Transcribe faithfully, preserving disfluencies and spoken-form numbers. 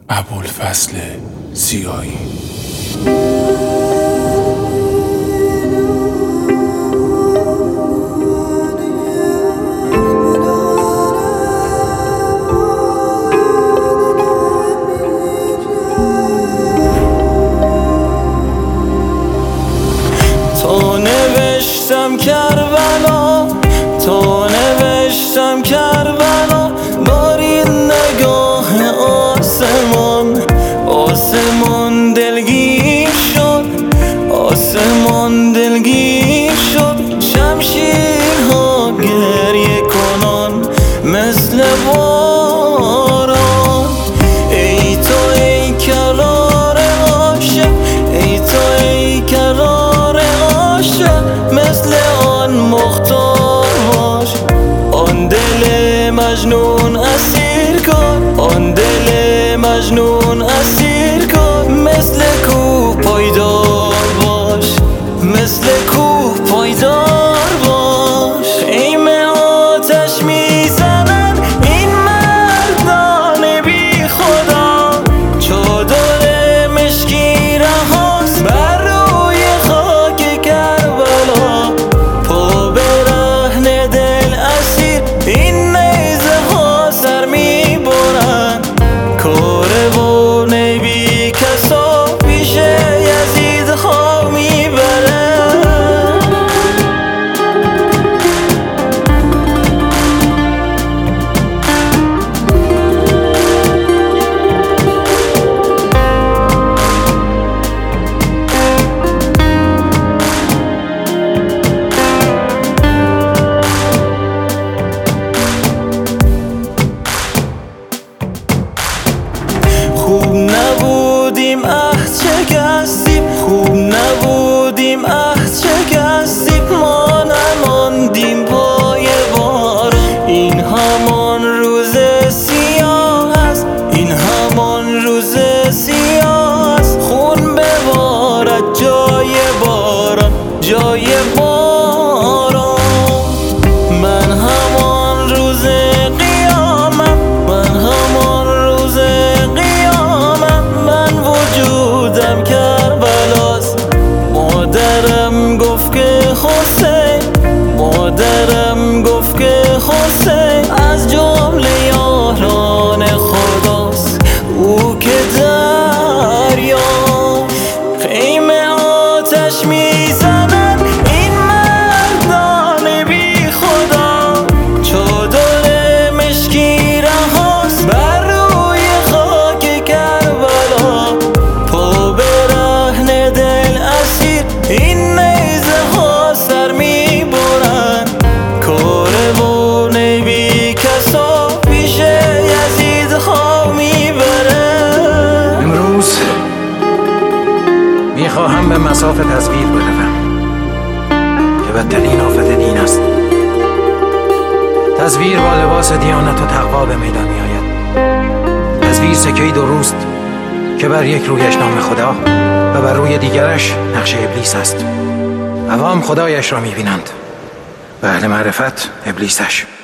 ابوالفضل زیایی. تو نوشتم کربلا، تو نوشتم کربلا، بارید نگاه آسمان. آسمان دلگیر شد، آسمان دلگیر شد، شمشیرها گریه کنان مثل باران. ای تو ای کرار عاشق، ای تو ای کرار عاشق، مثل آن مختار باش. آن دل مجنون اسیر کن، آن دل مجنون اسیر کن، مثل کوه پایدار باش، مثل کوه پایدار باش. خیمه آتش میزنن این مردان بی خدا، چادر مشکی رهاست بر روی خاک کربلا. پا برهنه دل اسیر این نیزه ها سر میبرن، کاروان بی کسا پیش یزید ها میبرن. خوب نبودیم اه شکستیم، خوب نبودیم اه شکستیم، ما نماندیم پای باران. این همان روز سیاه است، این همان روز سیاه است، خون ببارد جای باران، جای باران. من همان روز قیامت، من همان روز قیامت، من وجودم کربلاست. مادرم گفت که حسین، مادرم گفت که حسین از جمله یاران خداست، او که دریا. خیمه آتش میزنن این مردان بی خدا، چادر مشکی رهاست بر روی خاک کربلا. پا برهنه دل اسیر این نیزه ها سر میبرن، کاروان بی کسا پیش یزید ها میبرن. امروز میخواهم به مصاف تزویر بروم که بدترین آفت دین است. تزویر با لباس دیانت و تقوا به میدان می آید. تزویر سکه‌ای دو روست که بر یک رویش نام خدا و بر روی دیگرش نقش ابلیس است. عوام خدایش را می بینند و اهل معرفت ابلیسش.